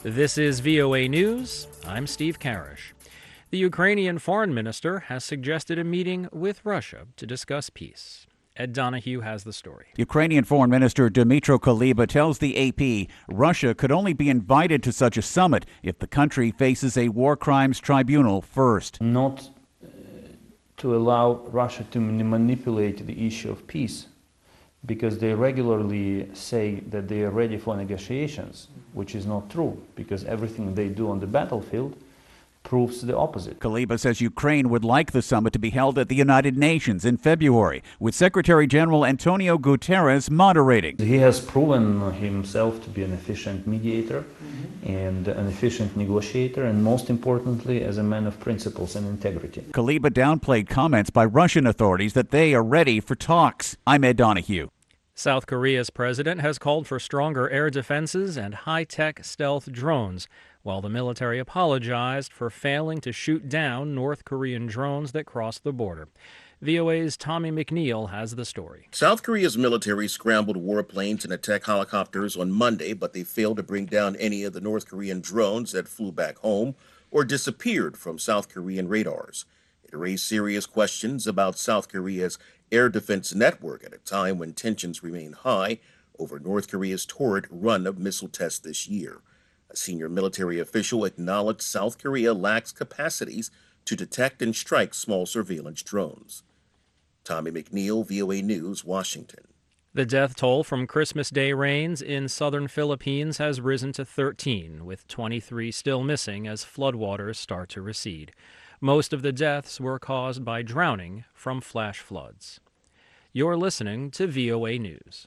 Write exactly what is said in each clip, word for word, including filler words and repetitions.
This is V O A News. I'm Steve Karish. The Ukrainian foreign minister has suggested a meeting with Russia to discuss peace. Ed Donahue has the story. Ukrainian Foreign Minister Dmytro Kuleba tells the A P Russia could only be invited to such a summit if the country faces a war crimes tribunal first. Not uh, to allow Russia to manipulate the issue of peace, because they regularly say that they are ready for negotiations, which is not true, because everything they do on the battlefield proves the opposite. Kuleba says Ukraine would like the summit to be held at the United Nations in February, with Secretary General Antonio Guterres moderating. He has proven himself to be an efficient mediator mm-hmm. and an efficient negotiator, and most importantly, as a man of principles and integrity. Kuleba downplayed comments by Russian authorities that they are ready for talks. I'm Ed Donahue. South Korea's president has called for stronger air defenses and high-tech stealth drones, while the military apologized for failing to shoot down North Korean drones that crossed the border. V O A's Tommy McNeil has the story. South Korea's military scrambled warplanes and attack helicopters on Monday, but they failed to bring down any of the North Korean drones that flew back home or disappeared from South Korean radars. It raised serious questions about South Korea's air defense network at a time when tensions remain high over North Korea's torrid run of missile tests this year. A senior military official acknowledged South Korea lacks capacities to detect and strike small surveillance drones. Tommy McNeil, V O A News, Washington. The death toll from Christmas Day rains in southern Philippines has risen to thirteen, with twenty-three still missing as floodwaters start to recede. Most of the deaths were caused by drowning from flash floods. You're listening to V O A News.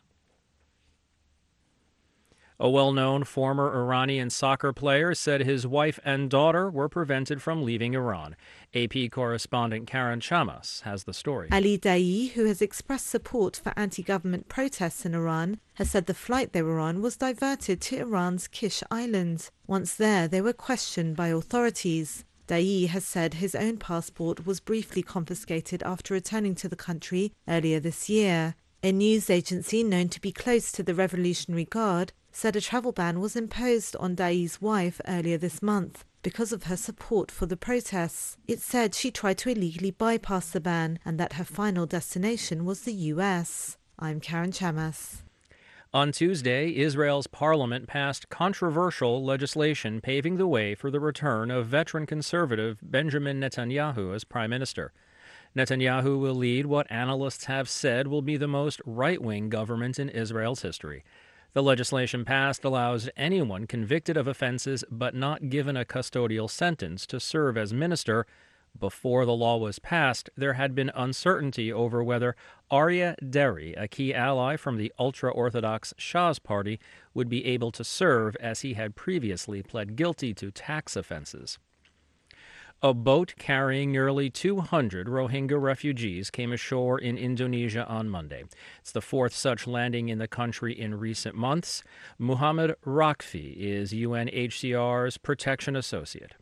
A well-known former Iranian soccer player said his wife and daughter were prevented from leaving Iran. A P correspondent Karen Chamas has the story. Ali Daei, who has expressed support for anti-government protests in Iran, has said the flight they were on was diverted to Iran's Kish Island. Once there, they were questioned by authorities. Daei has said his own passport was briefly confiscated after returning to the country earlier this year. A news agency known to be close to the Revolutionary Guard said a travel ban was imposed on Daei's wife earlier this month because of her support for the protests. It said she tried to illegally bypass the ban and that her final destination was the U S. I'm Karen Chamas. On Tuesday, Israel's parliament passed controversial legislation paving the way for the return of veteran conservative Benjamin Netanyahu as prime minister. Netanyahu will lead what analysts have said will be the most right-wing government in Israel's history. The legislation passed allows anyone convicted of offenses but not given a custodial sentence to serve as minister. Before the law was passed, there had been uncertainty over whether Aryeh Deri, a key ally from the ultra-Orthodox Shas party, would be able to serve, as he had previously pled guilty to tax offenses. A boat carrying nearly two hundred Rohingya refugees came ashore in Indonesia on Monday. It's the fourth such landing in the country in recent months. Muhammad Rakfi is U N H C R's protection associate.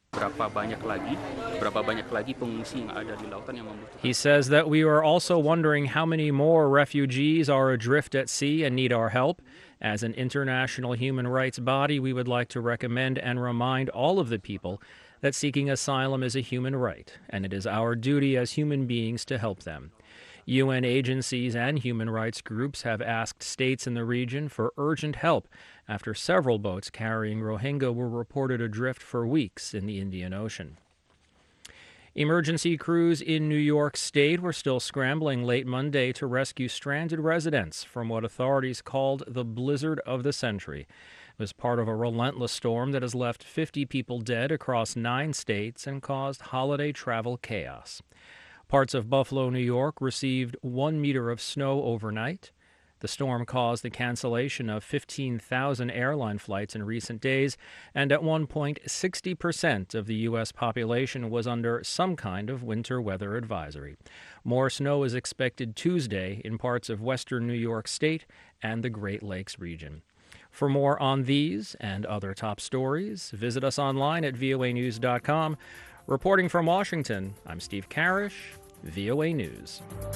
He says that we are also wondering how many more refugees are adrift at sea and need our help. As an international human rights body, we would like to recommend and remind all of the people that seeking asylum is a human right, and it is our duty as human beings to help them. U N agencies and human rights groups have asked states in the region for urgent help after several boats carrying Rohingya were reported adrift for weeks in the Indian Ocean. Emergency crews in New York State were still scrambling late Monday to rescue stranded residents from what authorities called the blizzard of the century. It was part of a relentless storm that has left fifty people dead across nine states and caused holiday travel chaos. Parts of Buffalo, New York received one meter of snow overnight. The storm caused the cancellation of fifteen thousand airline flights in recent days, and at one point, sixty percent of the U S population was under some kind of winter weather advisory. More snow is expected Tuesday in parts of western New York State and the Great Lakes region. For more on these and other top stories, visit us online at V O A news dot com. Reporting from Washington, I'm Steve Karish, V O A News.